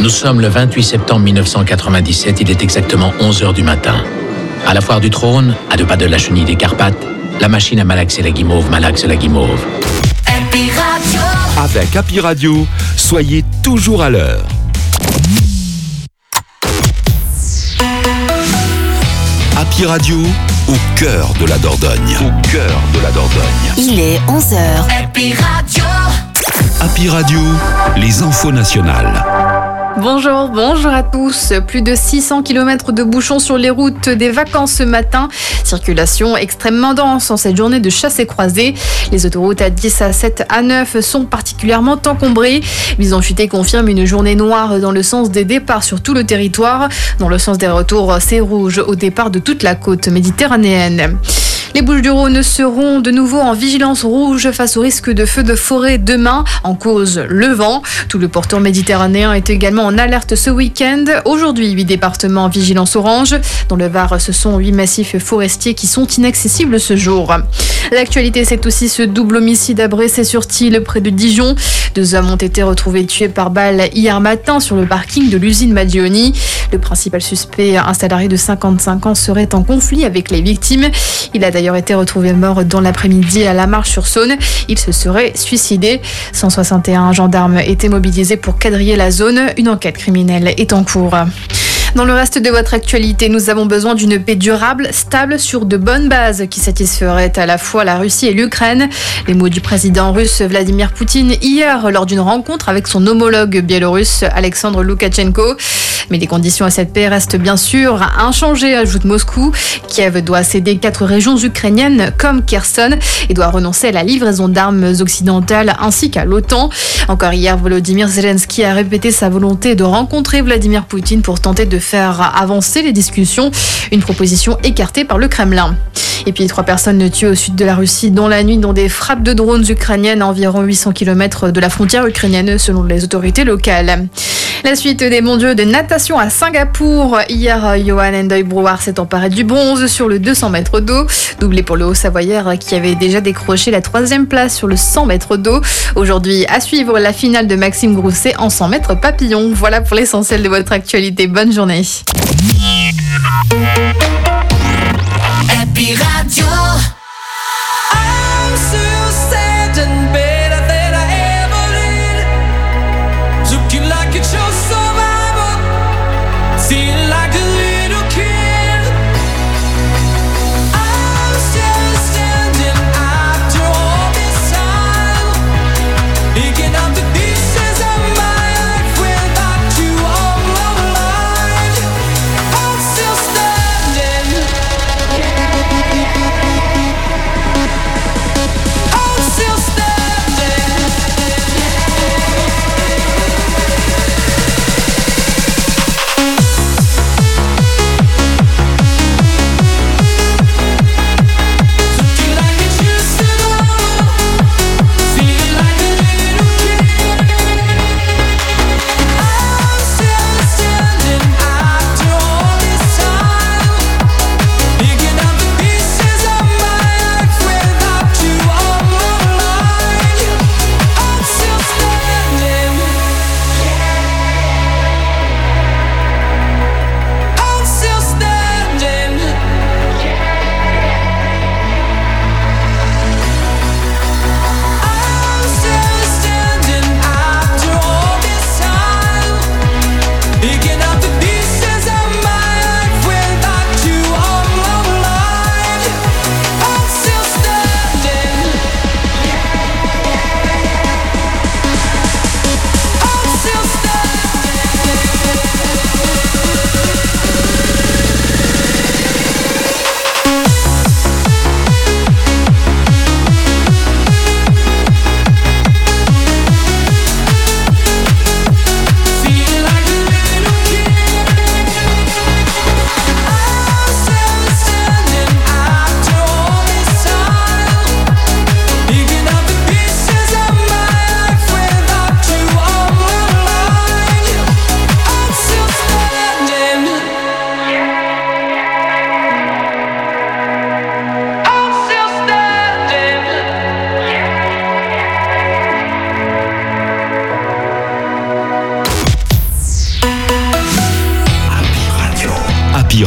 Nous sommes le 28 septembre 1997, il est exactement 11h du matin. À la foire du Trône, à 2 pas de la chenille des Carpates, la machine à malaxer la guimauve malaxe la guimauve. Happy Radio. Avec Happy Radio, soyez toujours à l'heure. Happy Radio, au cœur de la Dordogne. Au cœur de la Dordogne. Il est 11h. Happy Radio. Happy Radio, les infos nationales. Bonjour à tous. Plus de 600 km de bouchons sur les routes des vacances ce matin. Circulation extrêmement dense en cette journée de chasse et croisée. Les autoroutes A10, A7, A9 sont particulièrement encombrées. Bison Futé confirme une journée noire dans le sens des départs sur tout le territoire. Dans le sens des retours, c'est rouge au départ de toute la côte méditerranéenne. Les Bouches-du-Rhône seront de nouveau en vigilance rouge face au risque de feux de forêt demain, en cause le vent. Tout le pourtour méditerranéen est également en alerte ce week-end. Aujourd'hui, 8 départements en vigilance orange. Dans le Var, ce sont 8 massifs forestiers qui sont inaccessibles ce jour. L'actualité, c'est aussi ce double homicide à Brécé-sur-Tille, près de Dijon. 2 hommes ont été retrouvés tués par balle hier matin sur le parking de l'usine Madioni. Le principal suspect, un salarié de 55 ans, serait en conflit avec les victimes. Il a d'ailleurs été retrouvé mort dans l'après-midi à La Marche-sur-Saône. Il se serait suicidé. 161 gendarmes étaient mobilisés pour quadriller la zone. Une enquête criminelle est en cours. Dans le reste de votre actualité, nous avons besoin d'une paix durable, stable, sur de bonnes bases qui satisferaient à la fois la Russie et l'Ukraine. Les mots du président russe Vladimir Poutine hier lors d'une rencontre avec son homologue biélorusse Alexandre Loukachenko. Mais les conditions à cette paix restent bien sûr inchangées, ajoute Moscou. Kiev doit céder 4 régions ukrainiennes comme Kherson et doit renoncer à la livraison d'armes occidentales ainsi qu'à l'OTAN. Encore hier, Volodymyr Zelensky a répété sa volonté de rencontrer Vladimir Poutine pour tenter de faire avancer les discussions, une proposition écartée par le Kremlin. Et puis 3 personnes tuées au sud de la Russie dans la nuit dans des frappes de drones ukrainiennes à environ 800 km de la frontière ukrainienne selon les autorités locales. La suite des mondiaux de natation à Singapour. Hier, Johan Endoy Brouard s'est emparé du bronze sur le 200 mètres d'eau. Doublé pour le Haut-Savoyard qui avait déjà décroché la 3e place sur le 100 mètres d'eau. Aujourd'hui, à suivre la finale de Maxime Grousset en 100 mètres papillon. Voilà pour l'essentiel de votre actualité. Bonne journée. Happy Radio. I'm still standing better than I ever did. Looking like a true survivor, feeling like a little kid. I'm still standing after all this time, picking up the pieces of my life without you on my mind. I'm still standing.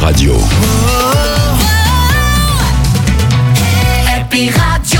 Radio. Happy Radio.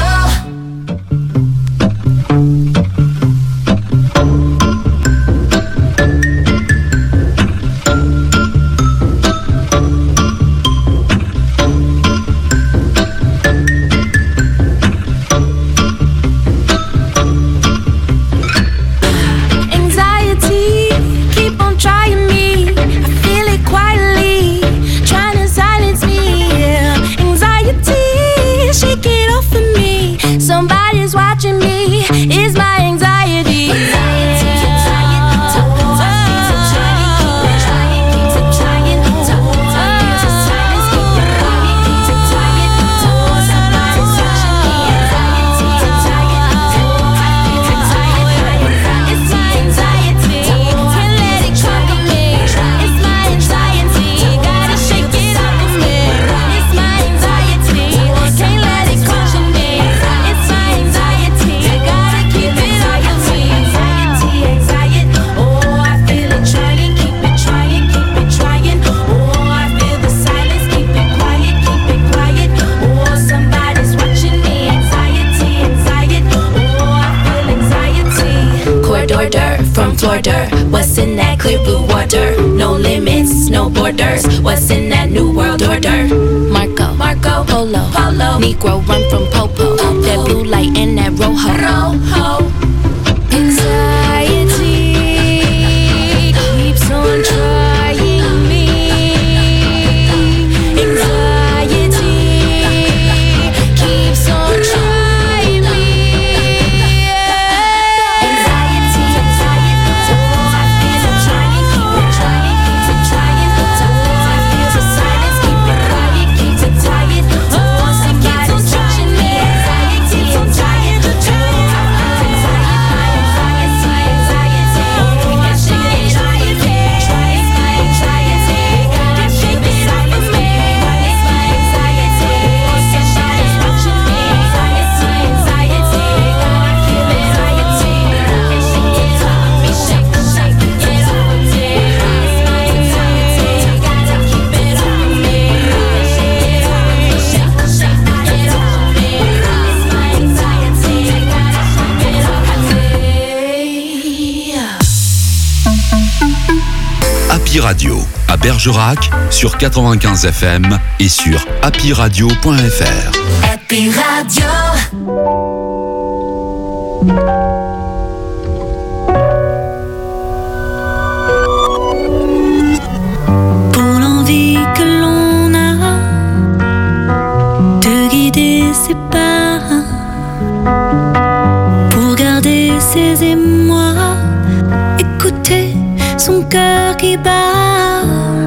What's in that clear blue water? No limits, no borders. What's in that new world order? Marco, Polo, Negro run from Popo. That blue light and that rojo. Anxiety keeps on trying me. Anxiety keeps on trying me. Anxiety, oh, I feel it trying, keep it trying, keeps it trying. Oh, I feel the silence, keep it quiet, keeps it tired. Oh, somebody's touching me. Anxiety, I'm tired to try. Happy Radio à Bergerac sur 95 FM et sur happyradio.fr. Happy Radio. Pour l'envie que l'on a de guider ses pas, pour garder ses émois, écouter son cœur qui bat,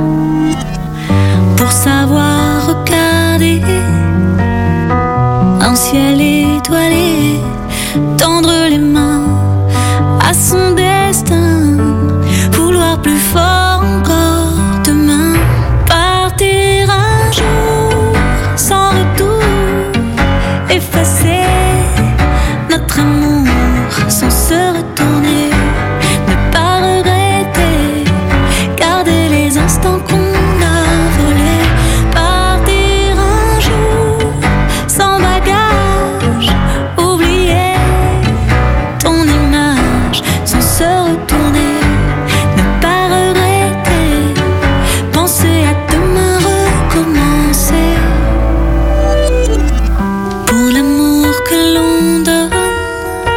pour savoir regarder un ciel étoilé, tendre les mains à son destin, vouloir plus fort encore demain, partir un jour sans retour, effacer notre amour sans se retourner, ne pas regretter, garder les instants qu'on a volés, partir un jour sans bagage, oublier ton image sans se retourner, ne pas regretter, penser à demain, recommencer. Pour l'amour que l'on donne,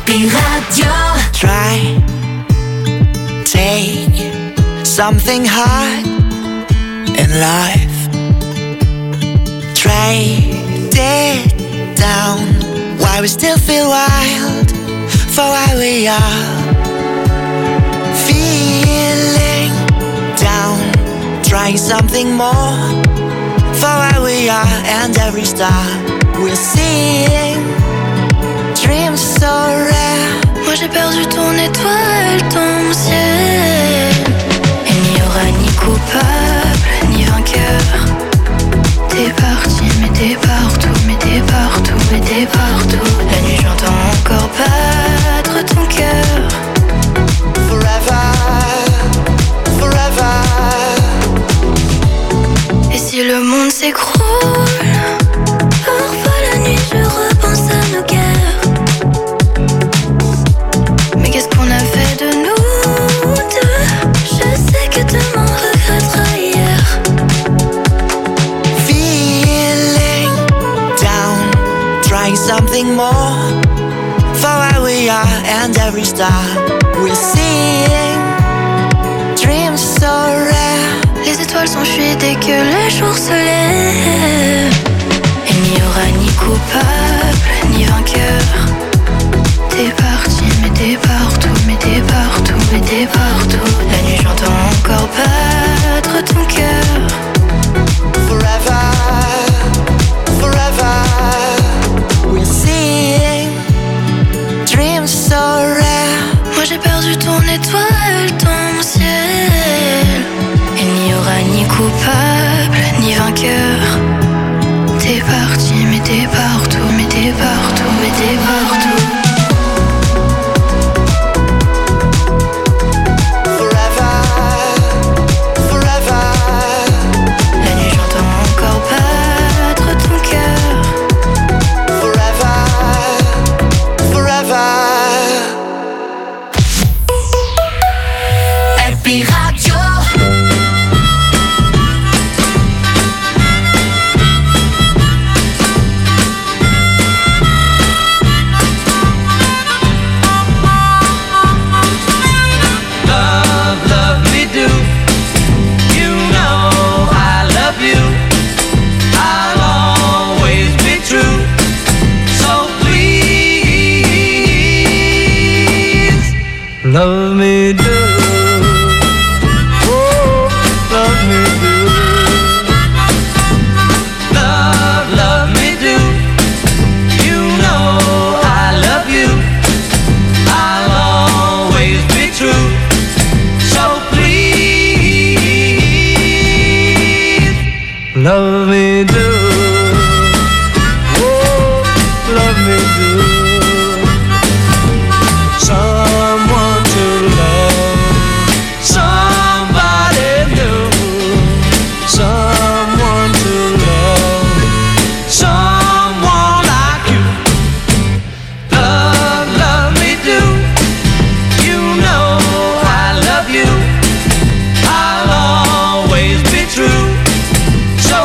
Happy Radio. Try, take something hard in life. Trade it down. Why we still feel wild for why we are. Feeling down, trying something more for why we are. And every star we're seeing, dreams so rare. Moi j'ai perdu ton étoile, ton ciel. Il n'y aura ni coupable, ni vainqueur. T'es parti, mais t'es partout, mais t'es partout, mais t'es partout. La nuit j'entends encore battre ton cœur. Forever, forever. Et si le monde s'écroule, parfois la nuit je repense à nos guerres. Mais qu'est-ce qu'on a fait de nous deux? Je sais que demain on regrettera hier. Feeling down, trying something more for why we are. And every star we're seeing, dreams so rare. Les étoiles s'enfuient dès que le jour se lève. Il n'y aura ni coupable, ni vainqueur. T'es parti, mais t'es partout, mais t'es partout, mais t'es partout. La nuit j'entends encore battre ton cœur. Forever, forever. We're seeing, dreams so rare. Moi j'ai perdu ton étoile, ton ciel. Il n'y aura ni coupable, ni vainqueur. T'es parti, mais t'es partout, mais t'es partout, mais t'es partout. Happy Radio. Love, love me do. You know I love you. I'll always be true. So please, love me do. Oh, love me do. Love, love me do. You know I love you. I'll always be true. So please, love me do. Oh, love me do. Someone to love, somebody new. Someone to love, someone like you. Love, love me do. You know I love you. I'll always be true. So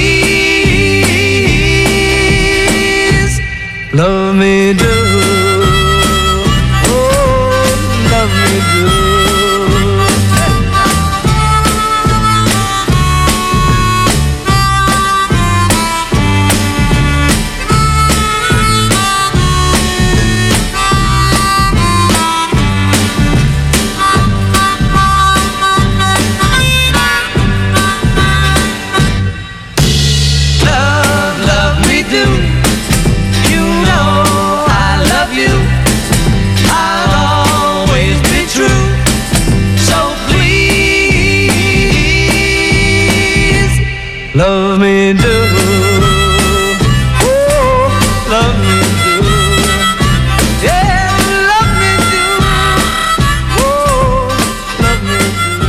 please, love me do. Oh, love me do. Love, love me do. You know I love you. I'll always be true. So please, love me do. Oh, love me do. Yeah, love me do. Oh, love me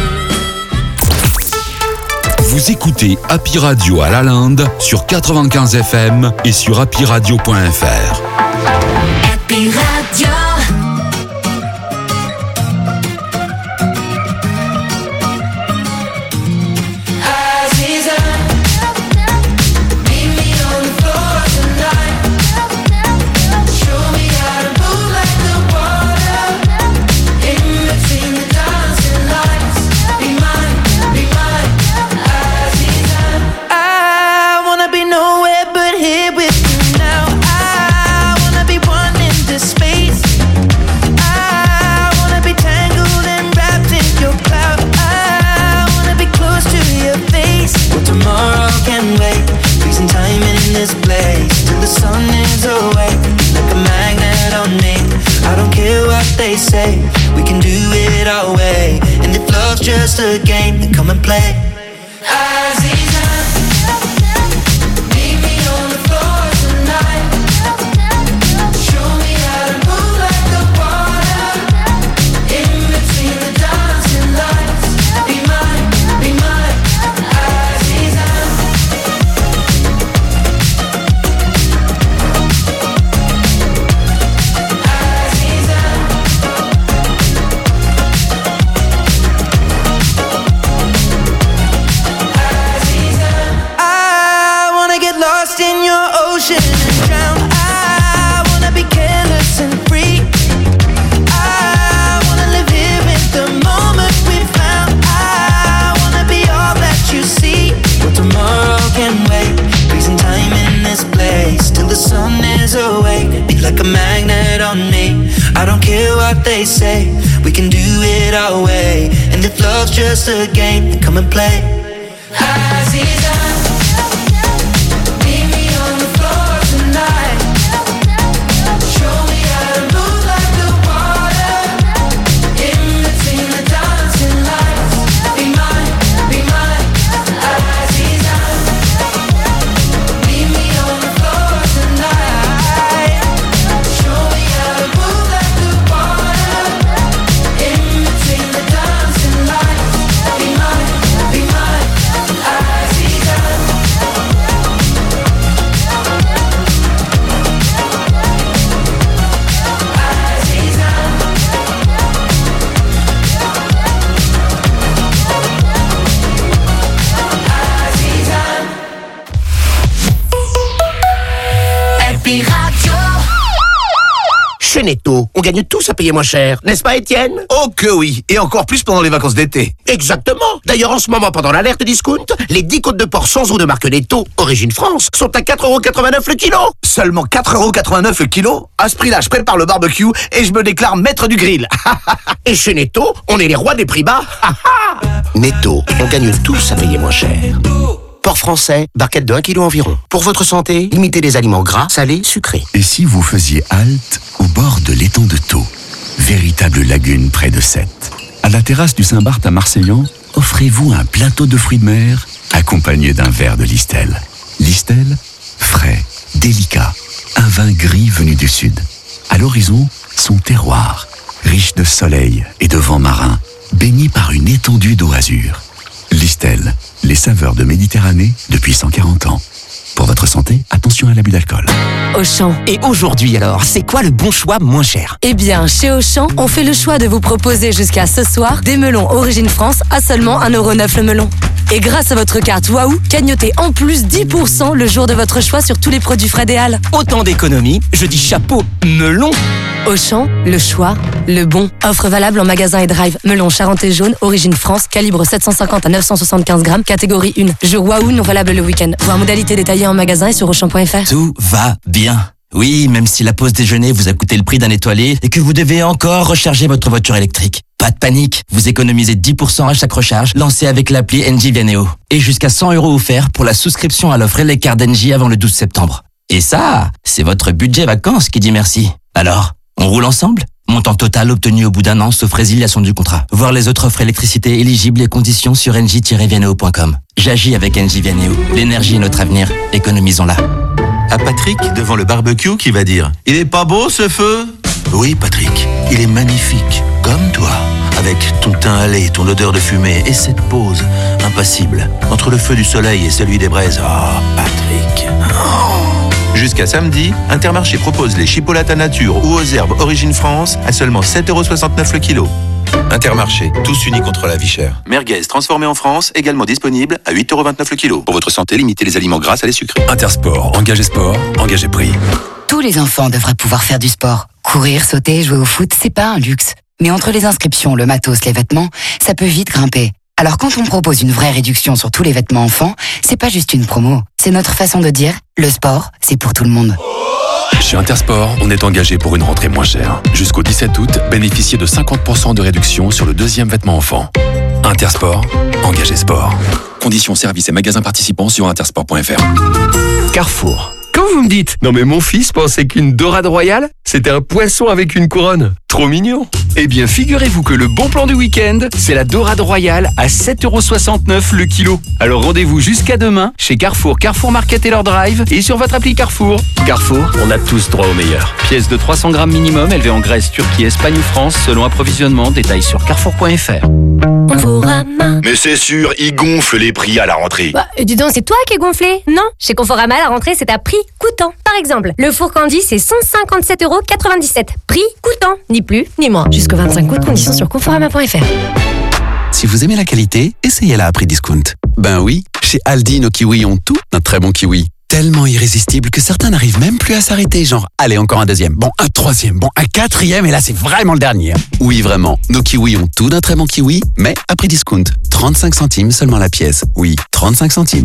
do. Vous écoutez Happy Radio à Lalande sur 95 FM et sur happyradio.fr. Happy Radio. Aziza, meet me on the floor tonight. Show me how to move like the a game, then come and play. In your ocean and drown. I wanna be careless and free. I wanna live here in the moment we found. I wanna be all that you see. Well, tomorrow can wait. Freezing time in this place till the sun is awake. Be like a magnet on me. I don't care what they say. We can do it our way. And if love's just a game, then come and play. Chez Netto, on gagne tous à payer moins cher, n'est-ce pas Étienne? Oh que oui, et encore plus pendant les vacances d'été. Exactement. D'ailleurs en ce moment pendant l'alerte discount, les 10 côtes de porc sans eau de marque Netto, origine France, sont à 4,89€ le kilo. Seulement 4,89€ le kilo? À ce prix-là, je prépare le barbecue et je me déclare maître du grill. Et chez Netto, on est les rois des prix bas. Netto, on gagne tous à payer moins cher. Porc français, barquette de 1 kg environ. Pour votre santé, limitez les aliments gras, salés, sucrés. Et si vous faisiez halte au bord de l'étang de Thau, véritable lagune près de Sète? À la terrasse du Saint-Barth à Marseillan, offrez-vous un plateau de fruits de mer accompagné d'un verre de Listel. Listel, frais, délicat, un vin gris venu du sud. À l'horizon, son terroir, riche de soleil et de vent marin, baigné par une étendue d'eau azur. Listel, les saveurs de Méditerranée depuis 140 ans. Pour votre santé, attention à l'abus d'alcool. Auchan. Et aujourd'hui alors, c'est quoi le bon choix moins cher? Eh bien, chez Auchan, on fait le choix de vous proposer jusqu'à ce soir des melons Origine France à seulement 1,9€ le melon. Et grâce à votre carte Waouh, cagnotez en plus 10% le jour de votre choix sur tous les produits Frédéal. Autant d'économies, je dis chapeau, melon. Auchan, le choix, le bon. Offre valable en magasin et drive. Melon Charentais jaune, Origine France, calibre 750 à 975 grammes, catégorie 1. Jour Waouh, non valable le week-end. Voir modalité détaillée en magasin et sur Auchan.fr. Tout va bien. Oui, même si la pause déjeuner vous a coûté le prix d'un étoilé et que vous devez encore recharger votre voiture électrique. Pas de panique, vous économisez 10% à chaque recharge, lancée avec l'appli Engie Vianeo. Et jusqu'à 100€ offerts pour la souscription à l'offre Elecard d'Engie avant le 12 septembre. Et ça, c'est votre budget vacances qui dit merci. Alors, on roule ensemble? Montant total obtenu au bout d'un an, sauf résiliation du contrat. Voir les autres offres électricité éligibles et conditions sur engie-vianeo.com. J'agis avec Engie Vianeo. L'énergie est notre avenir. Économisons-la. À Patrick, devant le barbecue, qui va dire « Il est pas beau ce feu ?» Oui, Patrick, il est magnifique, comme toi. Avec ton teint hâlé, ton odeur de fumée et cette pause impassible entre le feu du soleil et celui des braises. Oh, Patrick. Oh. Jusqu'à samedi, Intermarché propose les chipolatas nature ou aux herbes Origine France à seulement 7,69€ le kilo. Intermarché, tous unis contre la vie chère. Merguez transformé en France, également disponible à 8,29€ le kilo. Pour votre santé, limitez les aliments gras à les sucrés. Intersport, engagez sport, engagez prix. Tous les enfants devraient pouvoir faire du sport. Courir, sauter, jouer au foot, c'est pas un luxe. Mais entre les inscriptions, le matos, les vêtements, ça peut vite grimper. Alors quand on propose une vraie réduction sur tous les vêtements enfants, c'est pas juste une promo. C'est notre façon de dire, le sport, c'est pour tout le monde. Chez Intersport, on est engagé pour une rentrée moins chère. Jusqu'au 17 août, bénéficiez de 50% de réduction sur le deuxième vêtement enfant. Intersport, engagé sport. Conditions, services et magasins participants sur intersport.fr. Carrefour. Quand vous me dites « Non mais mon fils pensait qu'une dorade royale, c'était un poisson avec une couronne », Trop mignon. Eh bien, figurez-vous que le bon plan du week-end, c'est la dorade royale à 7,69€ le kilo. Alors rendez-vous jusqu'à demain chez Carrefour, Carrefour Market et leur drive et sur votre appli Carrefour. Carrefour, on a tous droit au meilleur. Pièce de 300 grammes minimum, élevée en Grèce, Turquie, Espagne ou France, selon approvisionnement. Détails sur carrefour.fr. Mais c'est sûr, ils gonflent les prix à la rentrée. Bah, dis donc, c'est toi qui es gonflé. Non, chez Conforama, la rentrée, c'est à prix coûtant. Par exemple, le four Candy, c'est 157,97€. Prix coûtant, ni plus, ni moins. Jusqu'au 25 août, conditions sur conforama.fr. Si vous aimez la qualité, essayez-la à prix discount. Ben oui, chez Aldi, nos kiwis ont tout d'un très bon kiwi. Tellement irrésistible que certains n'arrivent même plus à s'arrêter, genre, allez, encore un deuxième, bon, un troisième, bon, un quatrième, et là, c'est vraiment le dernier. Oui, vraiment, nos kiwis ont tout d'un très bon kiwi, mais à prix discount. 35 centimes seulement la pièce. Oui, 35 centimes.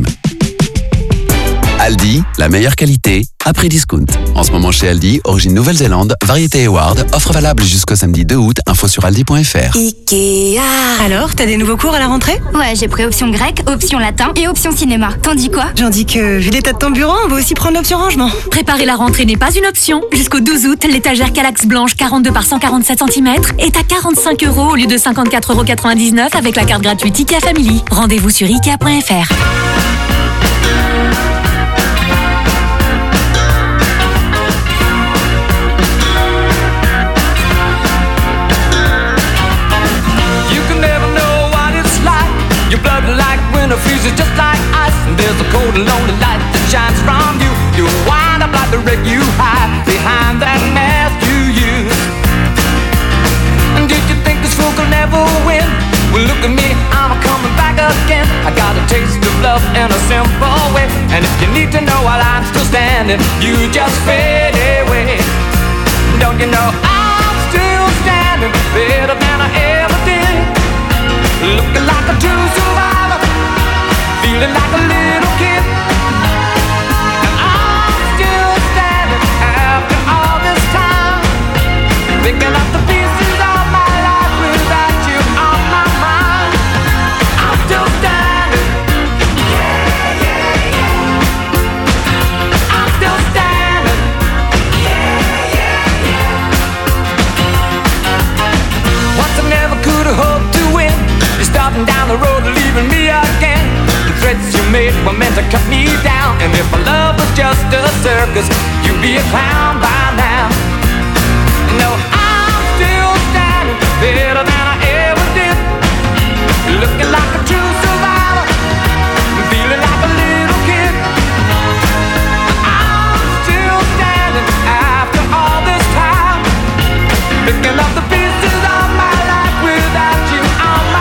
Aldi, la meilleure qualité, à prix discount. En ce moment chez Aldi, origine Nouvelle-Zélande, variété Award, offre valable jusqu'au samedi 2 août, info sur aldi.fr. Ikea. Alors, t'as des nouveaux cours à la rentrée? Ouais, j'ai pris option grec, option latin et option cinéma. T'en dis quoi? J'en dis que, vu l'état de ton bureau, on va aussi prendre l'option rangement. Préparer la rentrée n'est pas une option. Jusqu'au 12 août, l'étagère Calax blanche 42 par 147 cm est à 45€ au lieu de 54,99€ avec la carte gratuite Ikea Family. Rendez-vous sur Ikea.fr. Your blood like winter freezes just like ice. And there's a cold and lonely light that shines from you. You wind up like the wreck you hide behind that mask you use. And did you think this fool could never win? Well, look at me, I'm coming back again. I got a taste of love in a simple way. And if you need to know while I'm still standing, you just fade away. Don't you know I'm still standing better than I ever did? Looking like a true survivor, feeling like a little kid. And I'm still standing after all this time, picking up the pieces of my life without you on my mind. I'm still standing, yeah, yeah, yeah. I'm still standing, yeah, yeah, yeah. Once I never could have hoped to win. Starting down the road, leaving me again. The threats you made were meant to cut me down. And if my love was just a circus, you'd be a clown by now. No, I'm still standing better than I ever did. Looking like a true survivor, feeling like a little kid. I'm still standing after all this time, picking up the pieces of my life without you on my.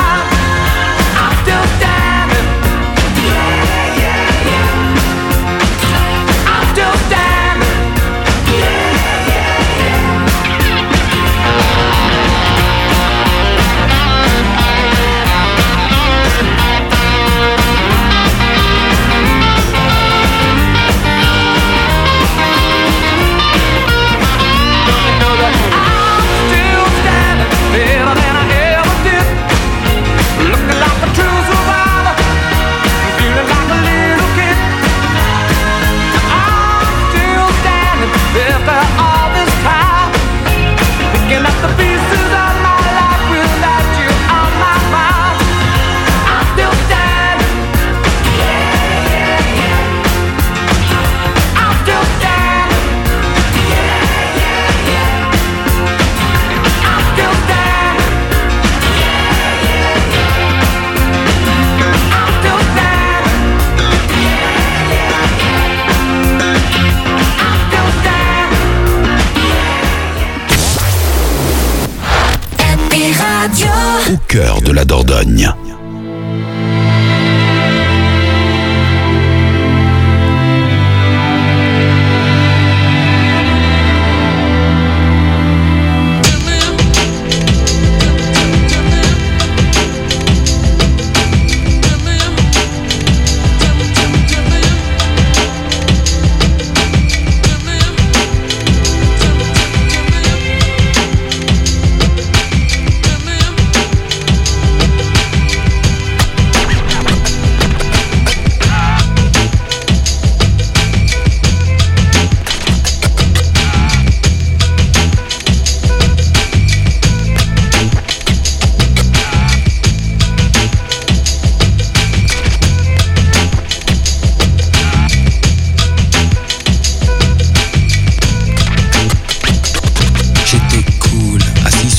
Au cœur de la Dordogne.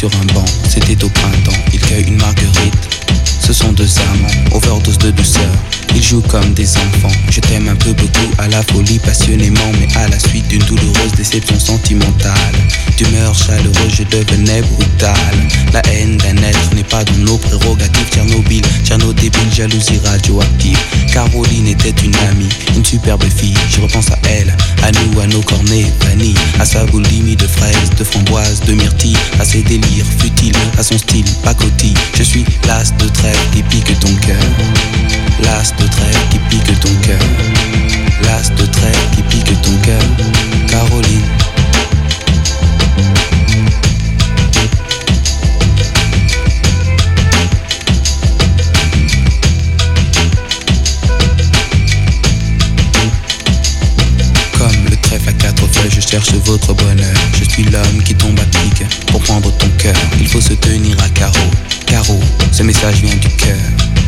sur un banc, c'était au printemps, il cueille une marguerite. Ce sont deux amants, overdose de douceur. Ils jouent comme des enfants. Je t'aime un peu beaucoup, à la folie passionnément, mais à la suite d'une douloureuse déception sentimentale. D'humeur chaleureuse, je devenais brutal. La haine d'un être n'est pas dans nos prérogatives. Tchernobyl, Tcherno débile, jalousie radioactive. Caroline était une amie, une superbe fille. Je repense à elle, à nous, à nos cornets vanille, à sa boulimie de fraises, de framboises, de myrtilles, à ses délires futiles, à son style pacotille. Je suis l'as de trêve qui pique ton cœur. L'as de trêve qui pique ton cœur. L'as de trêve qui pique ton cœur. Caroline. Comme le trèfle à quatre feuilles, je cherche votre bonheur. Je suis l'homme qui tombe à pic pour prendre ton cœur. Il faut se tenir à carreau. Carreau, ce message vient du cœur.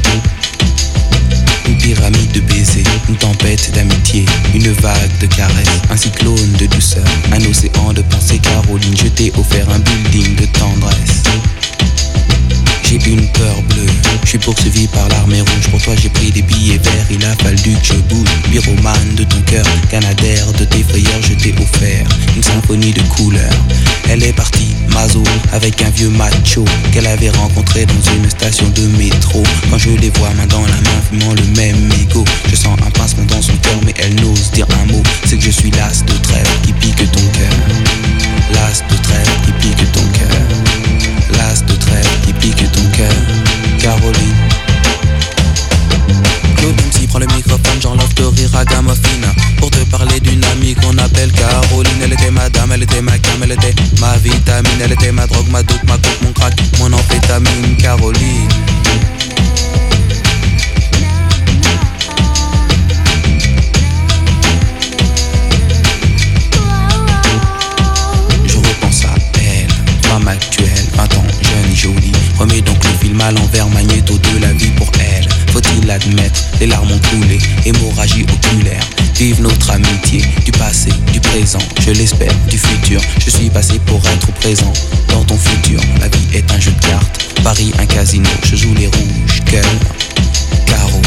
Une pyramide de baisers, une tempête d'amitié, une vague de caresses, un cyclone de douceur, un océan de pensée. Caroline, je t'ai offert un building de tendresse. J'ai une peur bleue, je suis poursuivi par l'armée rouge. Pour toi j'ai pris des billets verts, il a fallu que je bouge. Pyromane de ton cœur, canadair de tes frayeurs. Je t'ai offert une symphonie de couleurs. Elle est partie, Mazo, avec un vieux macho qu'elle avait rencontré dans une station de métro. Quand je les vois main dans la main, fumant le même mégot, je sens un pincement dans son cœur, mais elle n'ose dire un mot. C'est que je suis l'as de trêve qui pique ton cœur. L'as de trêve qui pique ton cœur. L'as de trêve qui pique ton cœur. Caroline. Claude MC prend le microphone, j'enlève de rire à Gamophine pour te parler d'une amie qu'on appelle Caroline. Elle était ma dame, elle était ma cam, elle était ma vitamine. Elle était ma drogue, ma dope, ma coke, mon crack, mon amphétamine. Caroline. Femme actuelle, 20 ans, jeune et jolie. Remets donc le film à l'envers, magnéto de la vie pour elle. Faut-il l'admettre, les larmes ont coulé, hémorragie oculaire. Vive notre amitié, du passé, du présent, je l'espère, du futur. Je suis passé pour être présent dans ton futur. La vie est un jeu de cartes, Paris un casino. Je joue les rouges, cœur, carreau.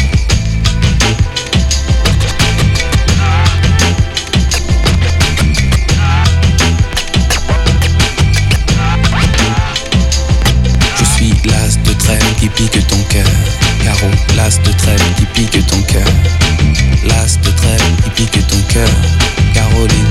L'as de trêve qui pique ton cœur. Carreau, l'as de trêve qui pique ton cœur. L'as de trêve qui pique ton cœur. Caroline.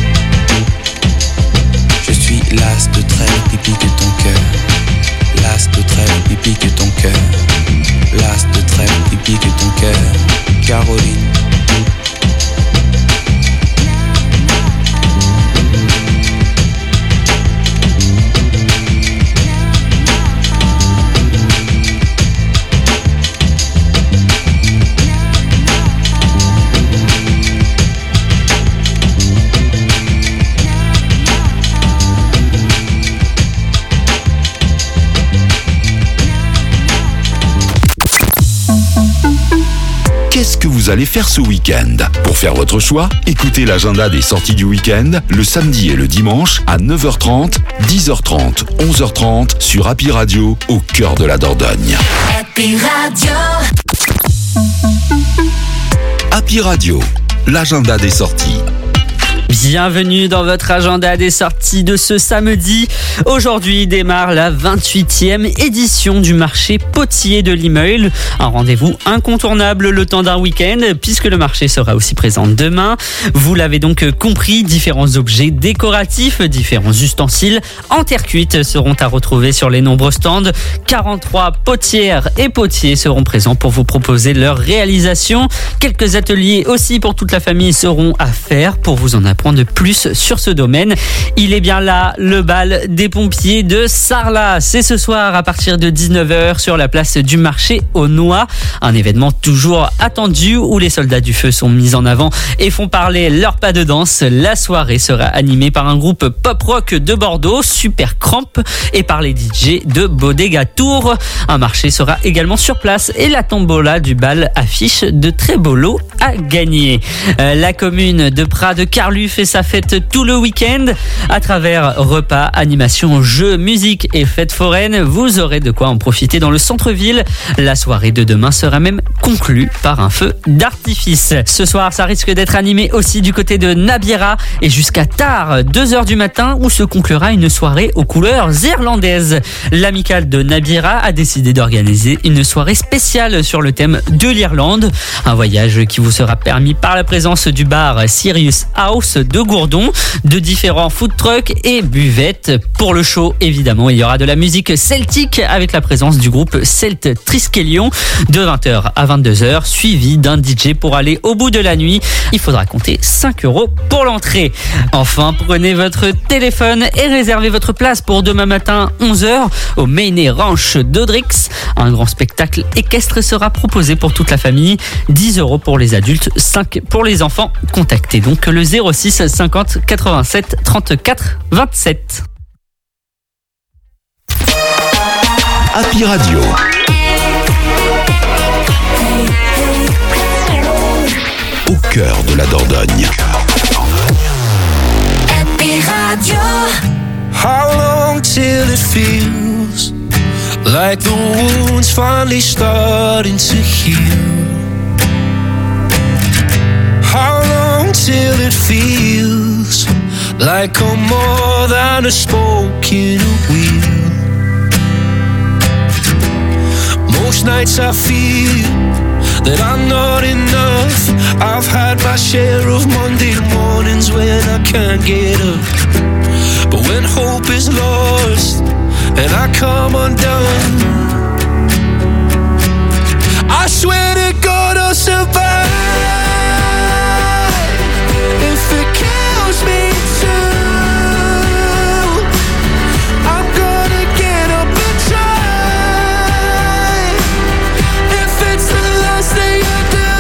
Je suis l'as de trêve qui pique ton cœur. L'as de trêve qui pique ton cœur. L'as de trêve qui pique ton cœur. Caroline. Qu'est-ce que vous allez faire ce week-end? Pour faire votre choix, écoutez l'agenda des sorties du week-end le samedi et le dimanche à 9h30, 10h30, 11h30 sur Happy Radio au cœur de la Dordogne. Happy Radio. Happy Radio, l'agenda des sorties. Bienvenue dans votre agenda des sorties de ce samedi. Aujourd'hui démarre la 28e édition du marché potier de Limeul. Un rendez-vous incontournable le temps d'un week-end puisque le marché sera aussi présent demain. Vous l'avez donc compris, différents objets décoratifs, différents ustensiles en terre cuite seront à retrouver sur les nombreux stands. 43 potières et potiers seront présents pour vous proposer leur réalisation. Quelques ateliers aussi pour toute la famille seront à faire pour vous en apprendre de plus sur ce domaine. Il est bien là, le bal des pompiers de Sarlat. C'est ce soir à partir de 19h sur la place du marché aux Noix. Un événement toujours attendu où les soldats du feu sont mis en avant et font parler leur pas de danse. La soirée sera animée par un groupe pop-rock de Bordeaux, Super Cramp, et par les DJ de Bodega Tour. Un marché sera également sur place et la tombola du bal affiche de très beaux lots à gagner. La commune de Pras de Carluf fait sa fête tout le week-end. À travers repas, animations, jeux, musique et fêtes foraines, vous aurez de quoi en profiter dans le centre-ville. La soirée de demain sera même conclue par un feu d'artifice. Ce soir, ça risque d'être animé aussi du côté de Nabira et jusqu'à tard, 2h du matin, où se conclura une soirée aux couleurs irlandaises. L'amicale de Nabira a décidé d'organiser une soirée spéciale sur le thème de l'Irlande. Un voyage qui vous sera permis par la présence du bar Sirius House de Gourdon, de différents food trucks et buvettes. Pour le show, évidemment, il y aura de la musique celtique avec la présence du groupe Celt Triskelion de 20h à 22h, suivi d'un DJ pour aller au bout de la nuit. Il faudra compter 5 € pour l'entrée. Enfin, prenez votre téléphone et réservez votre place pour demain matin 11h au Mainey Ranch d'Audrix. Un grand spectacle équestre sera proposé pour toute la famille. 10 € pour les adultes, 5 pour les enfants. Contactez donc le 06 50 87 34 27. Happy Radio. Au cœur de la Dordogne. Happy Radio. How long till it feels like the wound's finally starting to heal? How long till it feels like I'm more than a spoke in a wheel? Most nights I feel that I'm not enough. I've had my share of Monday mornings when I can't get up. But when hope is lost and I come undone, I swear to God I'll survive. If it kills me too, I'm gonna get up and try. If it's the last thing I do,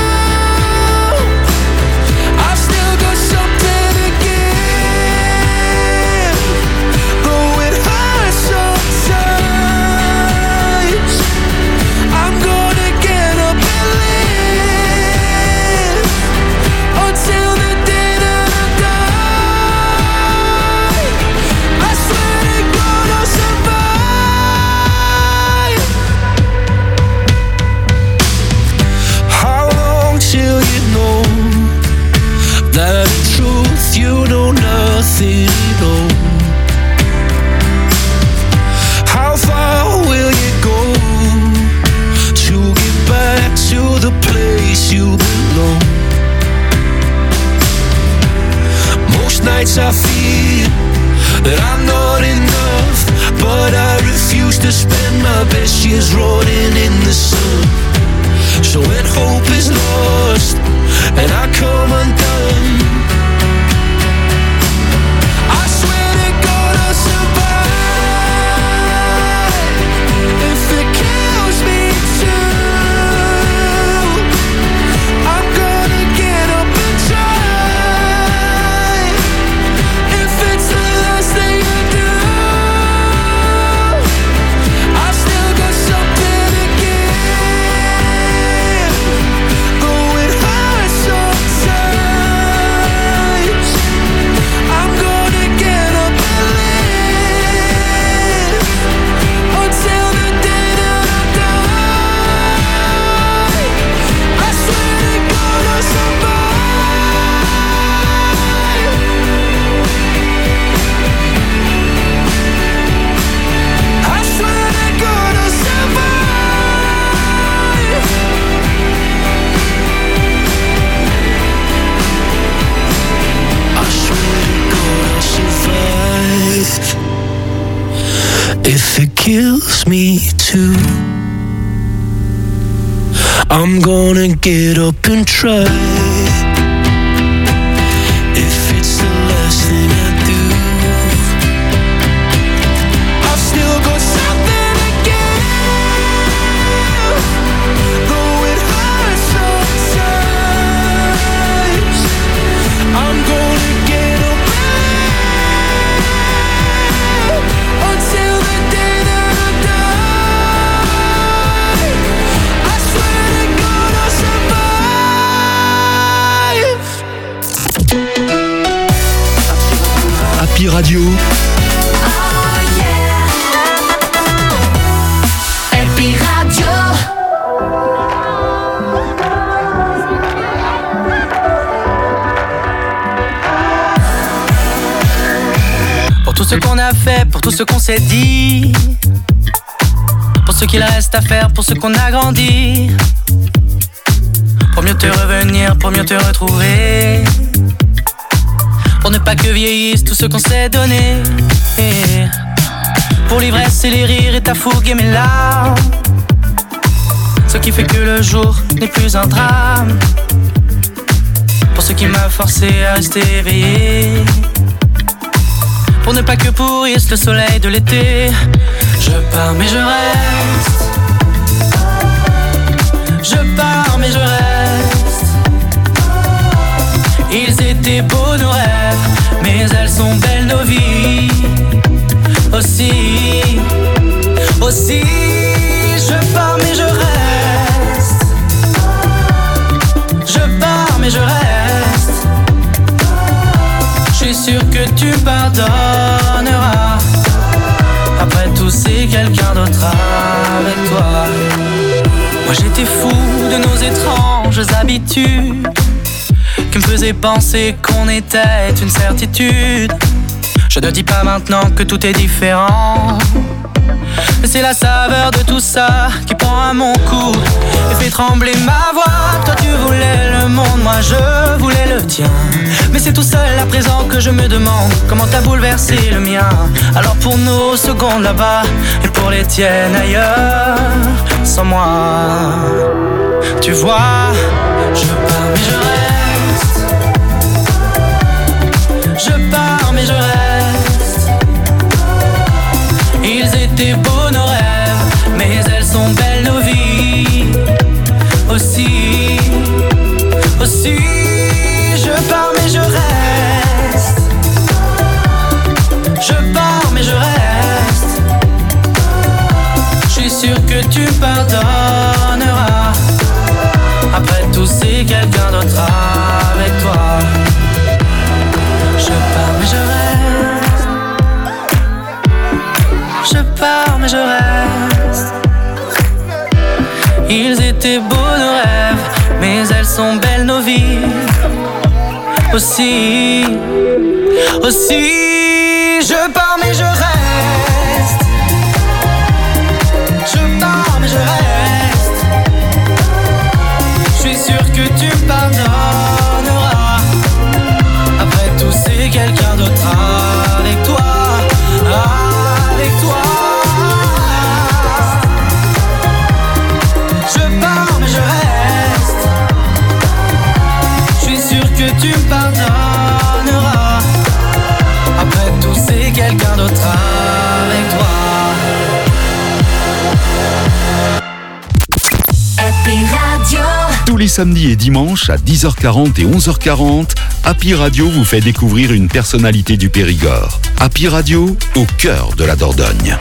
I've still got something to give. Though it hurts sometimes, I'm gonna get up and live until the day that I die. I swear to God I'll survive. How long till you know that in truth you know nothing at all? How far will you go to get back to the place you belong? Most nights I feel that I'm not enough, but I refuse to spend my best years rotting in the sun. So when hope is lost and I come undone, I swear to God I'll survive. If it kills me too, I'm gonna get up and try. If it's the last thing I do, I've still got something to give. Though it hurts sometimes, I'm gonna get up and live until the day that I die. I swear to God I'll survive. I swear to God I'll survive. I swear to God I'll survive. If it kills me too, I'm gonna get up and try. If it's the last thing I do, I've still got something to give. Though it hurts sometimes, I'm gonna get up and live until the day that I die. I swear to God I'll survive. Happy Radio. Happy Radio. Pour tout ce qu'on a fait, pour tout ce qu'on s'est dit, pour ce qu'il reste à faire, pour ce qu'on a grandi, pour mieux te revenir, pour mieux te retrouver, pour ne pas que vieillisse tout ce qu'on s'est donné, pour l'ivresse et les rires et ta fougue et mes larmes, ce qui fait que le jour n'est plus un drame, pour ce qui m'a forcé à rester éveillé, pour ne pas que pourrisse le soleil de l'été. Je pars mais je reste. Je pars mais je reste. Ils étaient beaux nos rêves, mais elles sont belles nos vies. Aussi, aussi, je pars mais je reste. Je pars mais je reste. Je suis sûr que tu pardonneras. Après tout c'est quelqu'un d'autre avec toi. Moi j'étais fou de nos étranges habitudes qui me faisaient penser qu'on était une certitude. Je ne dis pas maintenant que tout est différent, mais c'est la saveur de tout ça qui prend à mon cou et fait trembler ma voix. Toi tu voulais le monde, moi je voulais le tien, mais c'est tout seul à présent que je me demande comment t'as bouleversé le mien. Alors pour nos secondes là-bas et pour les tiennes ailleurs, sans moi, tu vois, je pars mais je reste. Je pars mais je reste. Ils étaient beaux nos rêves, mais elles sont belles nos vies. Aussi, aussi, je pars mais je reste. Je pars mais je reste. Je suis sûr que tu pardonneras. Après tout c'est quelqu'un d'autre avec toi. Je pars mais je reste. Je pars mais je reste. Ils étaient beaux nos rêves, mais elles sont belles nos vies. Aussi, aussi, je pars mais je reste. Je pars mais je reste. Je suis sûr que tu pardonneras. Après tout c'est quelqu'un d'autre avec toi. Avec toi. Je pars mais je reste. Je suis sûr que tu me pardonneras. Après tout c'est quelqu'un d'autre avec toi. Happy Radio. Tous les samedis et dimanches à 10h40 et 11h40, Happy Radio vous fait découvrir une personnalité du Périgord. Happy Radio, au cœur de la Dordogne.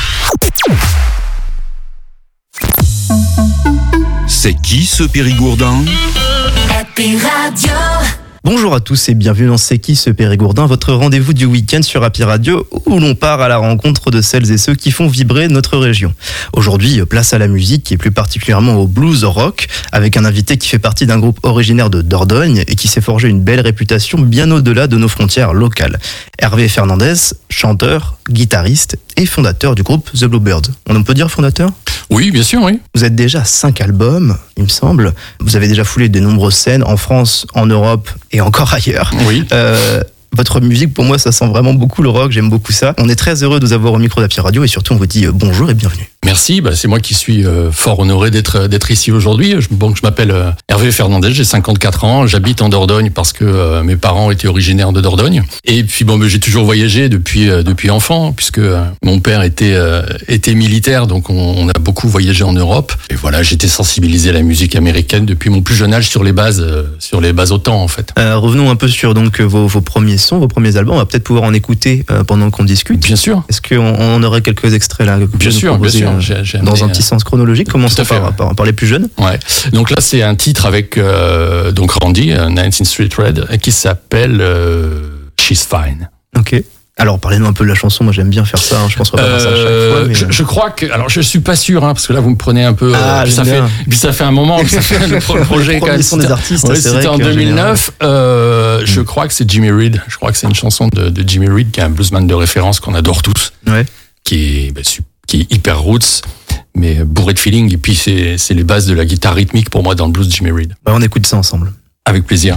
C'est qui ce Périgourdin ? Happy Radio. Bonjour à tous et bienvenue dans C'est qui ce Périgourdin, votre rendez-vous du week-end sur Happy Radio où l'on part à la rencontre de celles et ceux qui font vibrer notre région. Aujourd'hui, place à la musique et plus particulièrement au blues rock avec un invité qui fait partie d'un groupe originaire de Dordogne et qui s'est forgé une belle réputation bien au-delà de nos frontières locales. Hervé Fernandez, chanteur, guitariste et fondateur du groupe The Bluebirds. On peut dire fondateur ? Oui, bien sûr, oui. Vous êtes déjà 5 albums, il me semble. Vous avez déjà foulé de nombreuses scènes en France, en Europe et encore ailleurs. Oui. Votre musique, pour moi, ça sent vraiment beaucoup le rock, j'aime beaucoup ça. On est très heureux de vous avoir au micro d'Happy Radio et surtout on vous dit bonjour et bienvenue. Merci, c'est moi qui suis fort honoré d'être ici aujourd'hui. Je m'appelle Hervé Fernandez, j'ai 54 ans, j'habite en Dordogne parce que mes parents étaient originaires de Dordogne. Et puis j'ai toujours voyagé depuis enfant puisque mon père était militaire, donc on a beaucoup voyagé en Europe. Et voilà, j'étais sensibilisé à la musique américaine depuis mon plus jeune âge sur les bases OTAN en fait. Revenons un peu sur donc vos premiers sons, vos premiers albums. On va peut-être pouvoir en écouter pendant qu'on discute. Bien sûr. Est-ce qu'on aurait quelques extraits là? Bien sûr. Dans un petit sens chronologique, commençons par les plus jeunes. Ouais. Donc là, c'est un titre avec donc Randy, 19th Street Red, qui s'appelle She's Fine. Ok. Alors, parlez-nous un peu de la chanson. Moi, j'aime bien faire ça. Je pense qu'on va pas faire ça à chaque fois. Mais... Je crois que, alors, je suis pas sûr, parce que là, vous me prenez un peu. Puis ça fait un moment que ça fait le projet. Les sont des artistes. Ouais, c'était en 2009. Je crois que c'est Jimmy Reed. Je crois que c'est une chanson de Jimmy Reed, qui est un bluesman de référence qu'on adore tous. Ouais. Qui est hyper roots, mais bourré de feeling. Et puis, c'est les bases de la guitare rythmique pour moi dans le blues de Jimmy Reed. Bah, on écoute ça ensemble. Avec plaisir.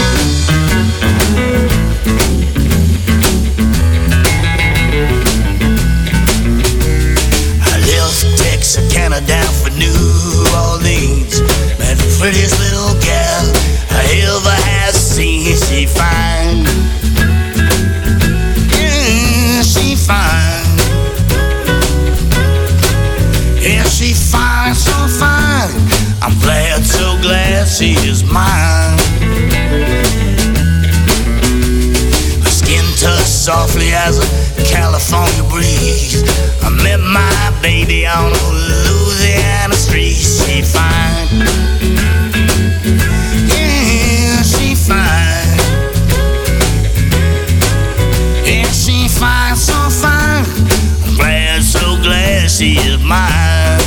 Texarkana down for New Orleans. Met the prettiest little gal I ever have seen. She fine, yeah, she fine, yeah, she fine, so fine. I'm glad, so glad she is mine. Her skin touched softly as a California breeze. I met my baby on a Louisiana street. She fine, yeah, she fine, yeah, she fine, so fine. I'm glad, so glad she is mine.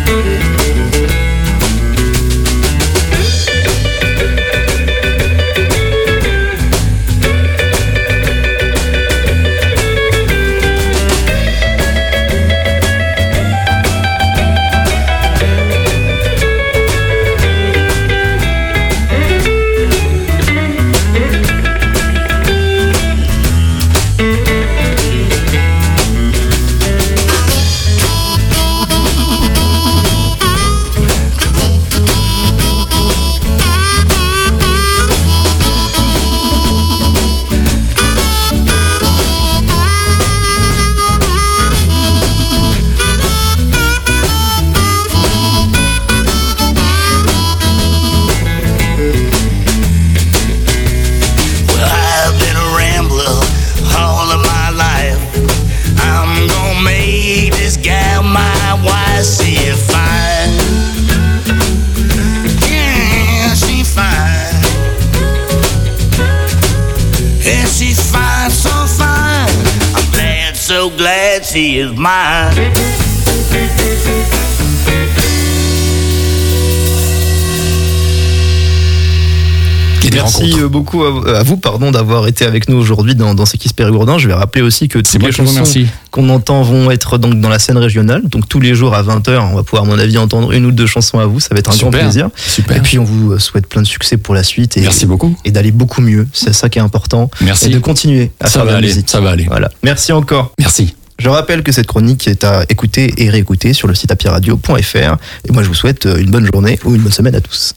Glad she is mine. Merci beaucoup à vous d'avoir été avec nous aujourd'hui dans C'est qui ce Périgourdin. Je vais rappeler aussi que toutes les chansons qu'on entend vont être donc dans la scène régionale. Donc tous les jours à 20h, on va pouvoir à mon avis entendre une ou deux chansons à vous. Ça va être un grand plaisir. Super. Et puis on vous souhaite plein de succès pour la suite. Et, merci beaucoup. Et d'aller beaucoup mieux. C'est ça qui est important. Merci. Et de continuer à faire de la musique. Ça va aller. Voilà. Merci encore. Merci. Je rappelle que cette chronique est à écouter et réécouter sur le site happyradio.fr. Et moi, je vous souhaite une bonne journée ou une bonne semaine à tous.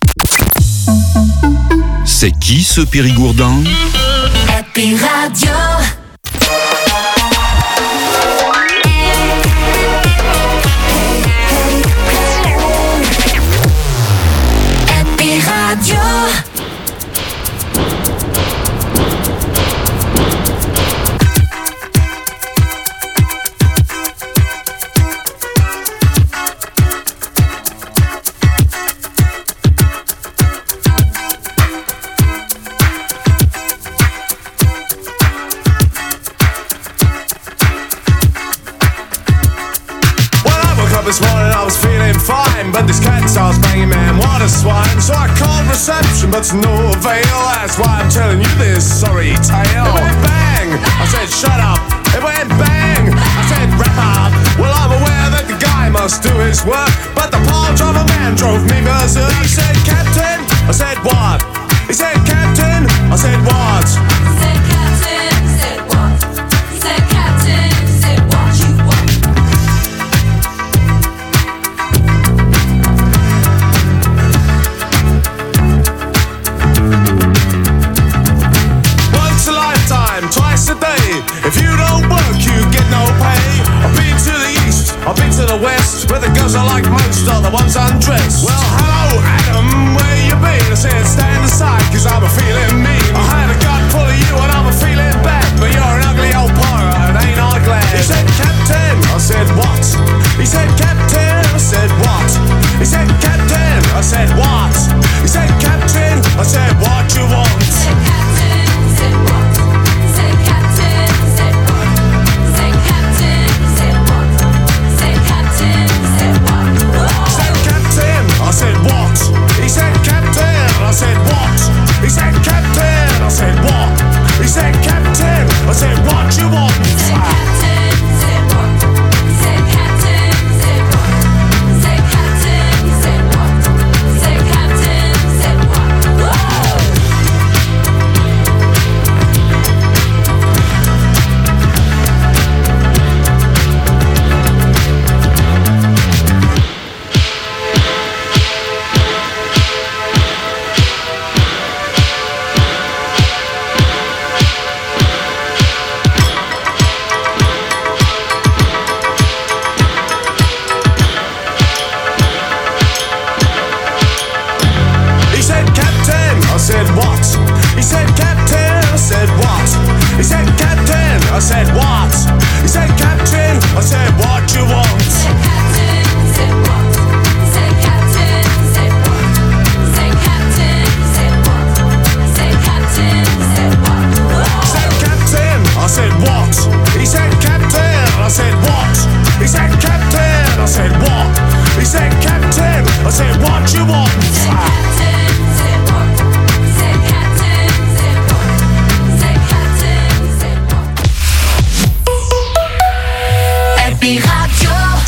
C'est qui ce Périgourdin? Happy Radio. Happy Radio. This morning I was feeling fine, but this cat starts banging, man, what a swine. So I called reception, but to no avail. That's why I'm telling you this sorry tale. It went bang, I said shut up. It went bang, I said wrap up. Well, I'm aware that the guy must do his work, but the part of a man drove me berserk. He said, Captain, I said what? He said, Captain, I said what? He said, Captain, I said what? He said, Captain, I said what you want? Twice a day. If you don't work, you get no pay. I've been to the east, I've been to the west, where the girls I like most are the ones undressed. Well, hello, Adam, where you been? I said, stand aside, cause I'm a feeling mean. I had a gut full of you and I'm a feeling bad, but you're an ugly old pirate, ain't I glad? He said, Captain, I said, what? He said, Captain, I said, what? He said, Captain, I said, what? He said, Captain, I said, what you want? He said, Captain, I said, what? He said, Captain, I said, what? Say Captain, I say what you want. Happy Radio.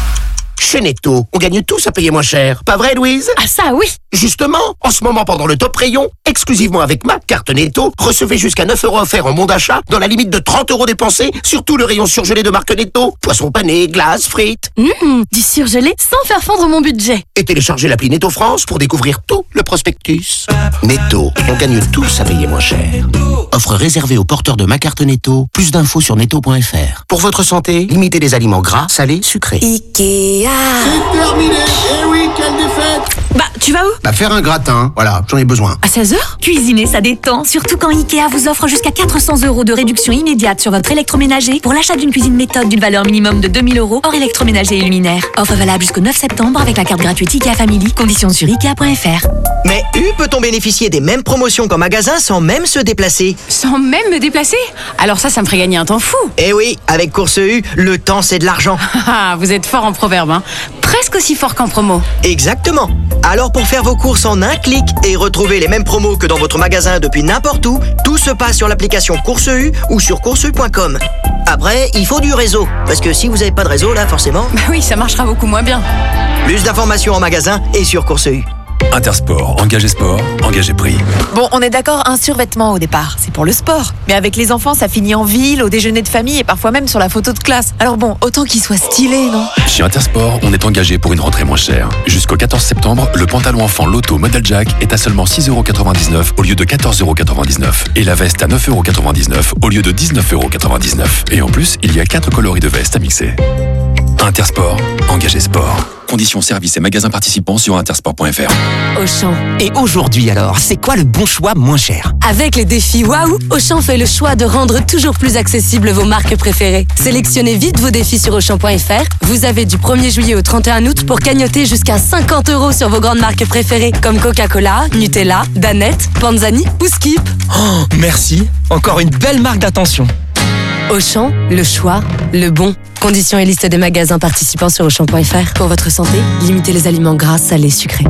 Chez Netto, on gagne tous à payer moins cher. Pas vrai, Louise? Ah ça, oui. Justement, en ce moment, pendant le top rayon, exclusivement avec ma carte Netto, recevez jusqu'à 9 € offerts en bon d'achat dans la limite de 30 € dépensés sur tout le rayon surgelé de marque Netto. Poisson pané, glace, frites. Du surgelé sans faire fondre mon budget. Et téléchargez l'appli Netto France pour découvrir tout le prospectus. Netto, on gagne tous à payer moins cher. Offre réservée aux porteurs de ma carte Netto. Plus d'infos sur netto.fr. Pour votre santé, limitez les aliments gras, salés, sucrés. Ikea. C'est terminé. Eh oui, quelle défaite. Bah, tu vas où? Faire un gratin, voilà, j'en ai besoin. À 16h? Cuisiner, ça détend. Surtout quand Ikea vous offre jusqu'à 400 € de réduction immédiate sur votre électroménager pour l'achat d'une cuisine méthode d'une valeur minimum de 2 000 € hors électroménager et luminaire. Offre valable jusqu'au 9 septembre avec la carte gratuite Ikea Family. Conditions sur Ikea.fr. Mais peut-on bénéficier des mêmes promotions qu'en magasin sans même se déplacer? Sans même me déplacer? Alors ça me ferait gagner un temps fou. Eh oui, avec Course U, le temps c'est de l'argent. Ah, vous êtes fort en proverbe, hein. Presque aussi fort qu'en promo. Exactement. Alors pour faire vos courses en un clic et retrouver les mêmes promos que dans votre magasin depuis n'importe où, tout se passe sur l'application Course U ou sur courseu.com. Après, il faut du réseau, parce que si vous n'avez pas de réseau là, forcément... Bah oui, ça marchera beaucoup moins bien. Plus d'informations en magasin et sur Course U. Intersport, engagé prix. Bon, on est d'accord, un survêtement au départ, c'est pour le sport. Mais avec les enfants, ça finit en ville, au déjeuner de famille et parfois même sur la photo de classe. Alors bon, autant qu'il soit stylé, non? Chez Intersport, on est engagé pour une rentrée moins chère. Jusqu'au 14 septembre, le pantalon enfant Lotto Model Jack est à seulement 6,99 € au lieu de 14,99 € et la veste à 9,99 € au lieu de 19,99 €. Et en plus, il y a 4 coloris de veste à mixer. Intersport, engagé sport. Conditions services et magasins participants sur intersport.fr. Auchan. Et aujourd'hui alors, c'est quoi le bon choix moins cher? Avec les défis Waouh, Auchan fait le choix de rendre toujours plus accessibles vos marques préférées. Sélectionnez vite vos défis sur Auchan.fr. Vous avez du 1er juillet au 31 août pour cagnotter jusqu'à 50 € sur vos grandes marques préférées comme Coca-Cola, Nutella, Danette, Panzani ou Skip. Oh, merci. Encore une belle marque d'attention. Auchan, le choix, le bon. Conditions et liste des magasins participants sur Auchan.fr. Pour votre santé, limitez les aliments gras, salés, sucrés.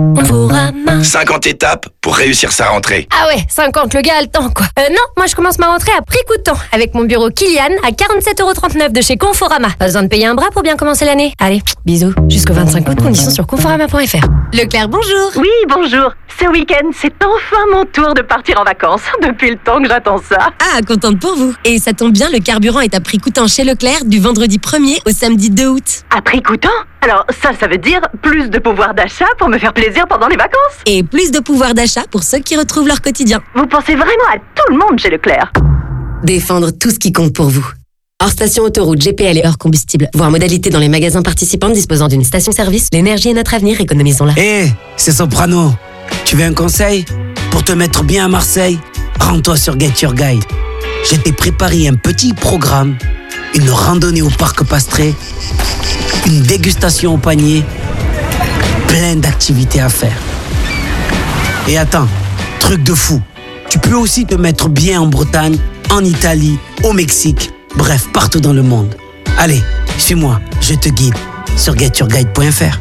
50 étapes pour réussir sa rentrée. Ah ouais, 50, le gars a le temps quoi. Non, moi je commence ma rentrée à prix coûtant avec mon bureau Kilian à 47,39 € de chez Conforama. Pas besoin de payer un bras pour bien commencer l'année. Allez, bisous. Jusqu'au 25 août, conditions sur conforama.fr. Leclerc, bonjour. Oui, bonjour. Ce week-end, c'est enfin mon tour de partir en vacances. Depuis le temps que j'attends ça. Ah, contente pour vous. Et ça tombe bien, le carburant est à prix coûtant chez Leclerc du vendredi 1er au samedi 2 août. À prix coûtant? Alors ça veut dire plus de pouvoir d'achat pour me faire plaisir pendant les vacances. Et plus de pouvoir d'achat pour ceux qui retrouvent leur quotidien. Vous pensez vraiment à tout le monde chez Leclerc? Défendre tout ce qui compte pour vous. Hors station autoroute, GPL et hors combustible. Voir modalité dans les magasins participants disposant d'une station-service. L'énergie est notre avenir, économisons-la. Hé, c'est Soprano. Tu veux un conseil? Pour te mettre bien à Marseille, rends-toi sur Get Your Guide. Je t'ai préparé un petit programme, une randonnée au parc Pastré, une dégustation au panier, plein d'activités à faire. Et attends, truc de fou, tu peux aussi te mettre bien en Bretagne, en Italie, au Mexique, bref, partout dans le monde. Allez, suis-moi, je te guide sur getyourguide.fr.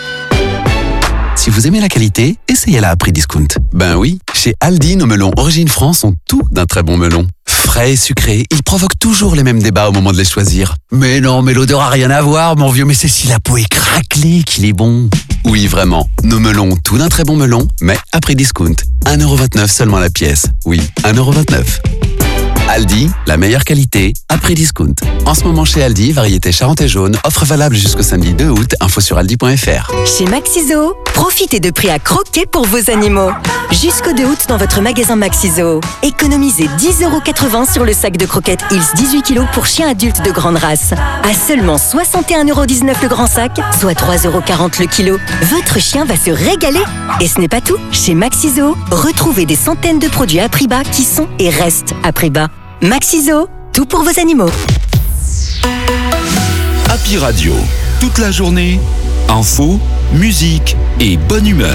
Si vous aimez la qualité, essayez-la à prix discount. Ben oui, chez Aldi, nos melons Origine France ont tout d'un très bon melon. Frais et sucrés, ils provoquent toujours les mêmes débats au moment de les choisir. Mais non, mais l'odeur a rien à voir, mon vieux, mais c'est si la peau est craquelée qu'il est bon. Oui, vraiment, nos melons ont tout d'un très bon melon, mais à prix discount. 1,29 € seulement la pièce. Oui, 1,29 €. Aldi, la meilleure qualité, à prix discount. En ce moment chez Aldi, variété Charente et jaune, offre valable jusqu'au samedi 2 août, info sur aldi.fr. Chez Maxiso, profitez de prix à croquer pour vos animaux. Jusqu'au 2 août dans votre magasin Maxiso. Économisez 10,80 € sur le sac de croquettes Hills 18 kg pour chiens adultes de grande race. À seulement 61,19 € le grand sac, soit 3,40 € le kilo. Votre chien va se régaler. Et ce n'est pas tout. Chez Maxiso, retrouvez des centaines de produits à prix bas qui sont et restent à prix bas. Maxiso, tout pour vos animaux. Happy Radio, toute la journée, info, musique et bonne humeur.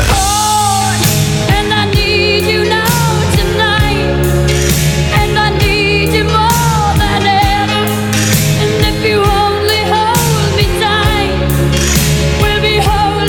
We'll be home.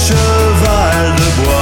cheval de bois.